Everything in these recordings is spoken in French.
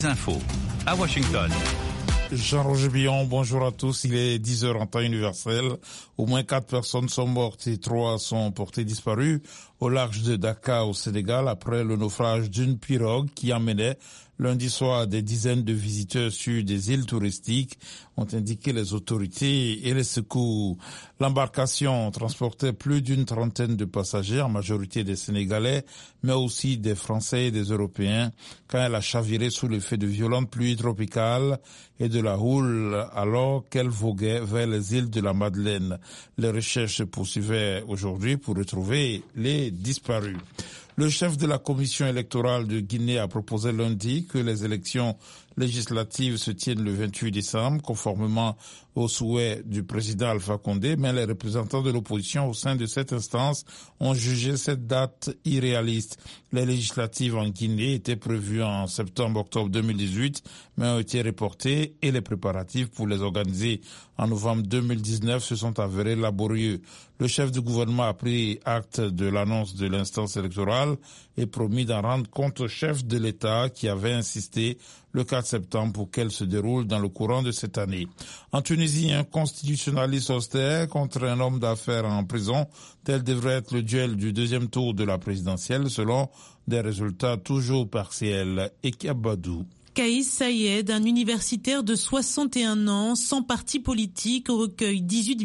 Infos à Washington. Jean-Roger Billon, bonjour à tous. Il est 10h en temps universel. Au moins 4 personnes sont mortes et 3 sont portées disparues au large de Dakar au Sénégal après le naufrage d'une pirogue qui emmenait lundi soir des dizaines de visiteurs sur des îles touristiques, ont indiqué les autorités et les secours. L'embarcation transportait plus d'une trentaine de passagers, en majorité des Sénégalais, mais aussi des Français et des Européens, quand elle a chaviré sous l'effet de violentes pluies tropicales et de la houle alors qu'elle voguait vers les îles de la Madeleine. Les recherches se poursuivaient aujourd'hui pour retrouver les disparus. Le chef de la commission électorale de Guinée a proposé lundi que les élections législatives se tiennent le 28 décembre, conformément au souhait du président Alpha Condé, mais les représentants de l'opposition au sein de cette instance ont jugé cette date irréaliste. Les législatives en Guinée étaient prévues en septembre-octobre 2018, mais ont été reportées et les préparatifs pour les organiser en novembre 2019 se sont avérés laborieux. Le chef du gouvernement a pris acte de l'annonce de l'instance électorale et promis d'en rendre compte au chef de l'État qui avait insisté le 4 septembre pour qu'elle se déroule dans le courant de cette année. En Tunisie, un constitutionnaliste austère contre un homme d'affaires en prison. Tel devrait être le duel du deuxième tour de la présidentielle selon des résultats toujours partiels. Ekiabadou. Kaïs Saïed, un universitaire de 61 ans, sans parti politique, recueille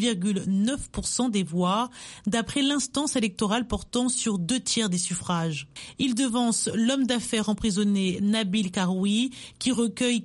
18,9% des voix, d'après l'instance électorale portant sur 2/3 des suffrages. Il devance l'homme d'affaires emprisonné Nabil Karoui, qui recueille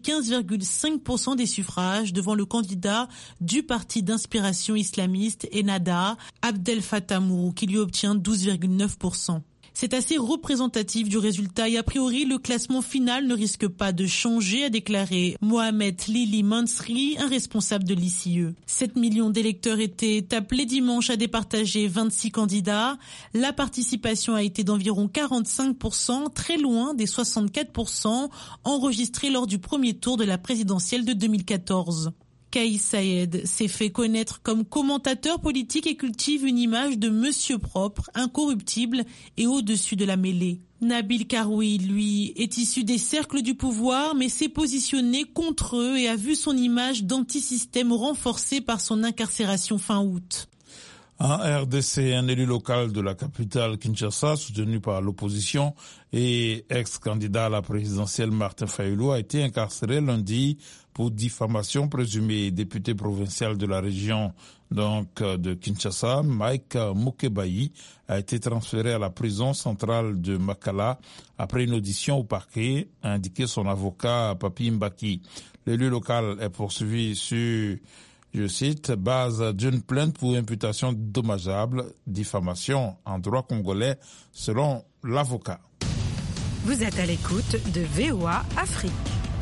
15,5% des suffrages devant le candidat du parti d'inspiration islamiste Ennahda, Abdel Fattah Mourou, qui lui obtient 12,9%. C'est assez représentatif du résultat et a priori le classement final ne risque pas de changer, a déclaré Mohamed Lili Mansri, un responsable de l'ICE. 7 millions d'électeurs étaient appelés dimanche à départager 26 candidats. La participation a été d'environ 45%, très loin des 64% enregistrés lors du premier tour de la présidentielle de 2014. Kaïs Saïed s'est fait connaître comme commentateur politique et cultive une image de monsieur propre, incorruptible et au-dessus de la mêlée. Nabil Karoui, lui, est issu des cercles du pouvoir, mais s'est positionné contre eux et a vu son image d'antisystème renforcée par son incarcération fin août. En RDC, un élu local de la capitale Kinshasa, soutenu par l'opposition et ex-candidat à la présidentielle Martin Fayulu, a été incarcéré lundi pour diffamation présumée. Député provincial de la région de Kinshasa, Mike Mukebayi, a été transféré à la prison centrale de Makala après une audition au parquet, a indiqué son avocat Papi Mbaki. L'élu local est poursuivi sur, je cite, base d'une plainte pour imputation dommageable, diffamation en droit congolais, selon l'avocat. Vous êtes à l'écoute de VOA Afrique.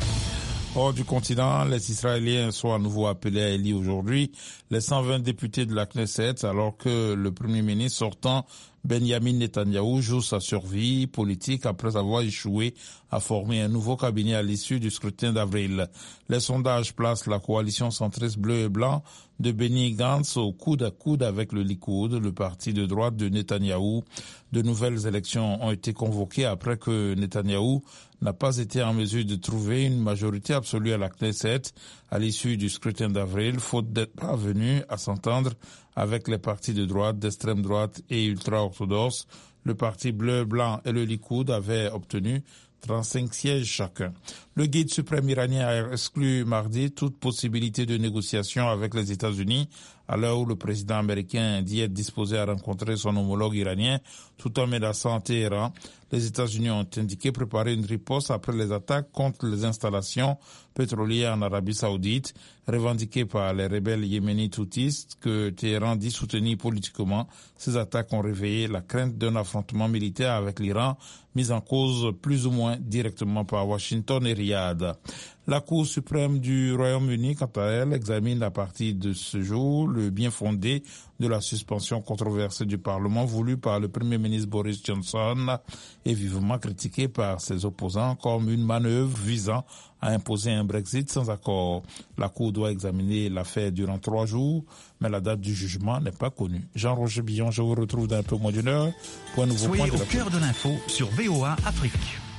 Hors du continent, les Israéliens sont à nouveau appelés à élire aujourd'hui les 120 députés de la Knesset, alors que le Premier ministre sortant, Benjamin Netanyahou, joue sa survie politique après avoir échoué à former un nouveau cabinet à l'issue du scrutin d'avril. Les sondages placent la coalition centriste bleu et blanc de Benny Gantz au coude à coude avec le Likoud, le parti de droite de Netanyahou. De nouvelles élections ont été convoquées après que Netanyahou n'a pas été en mesure de trouver une majorité absolue à la Knesset à l'issue du scrutin d'avril, faute d'être parvenu à s'entendre avec les partis de droite, d'extrême droite et ultra-orthodoxes. Le parti bleu, blanc et le Likoud avaient obtenu 35 sièges chacun. Le guide suprême iranien a exclu mardi toute possibilité de négociation avec les États-Unis à l'heure où le président américain dit être disposé à rencontrer son homologue iranien tout en menaçant Téhéran. Les États-Unis ont indiqué préparer une riposte après les attaques contre les installations pétrolières en Arabie Saoudite, revendiquées par les rebelles yéménites houthis que Téhéran dit soutenir politiquement. Ces attaques ont réveillé la crainte d'un affrontement militaire avec l'Iran, mis en cause plus ou moins directement par Washington et Riyad. La Cour suprême du Royaume-Uni, quant à elle, examine à partir de ce jour le bien fondé de la suspension controversée du Parlement voulue par le Premier ministre Boris Johnson et vivement critiquée par ses opposants comme une manœuvre visant à imposer un Brexit sans accord. La Cour doit examiner l'affaire durant 3 jours, mais la date du jugement n'est pas connue. Jean-Roger Billon, je vous retrouve dans un peu moins d'une heure pour un nouveau point de la... Soyez au cœur de l'info sur VOA Afrique.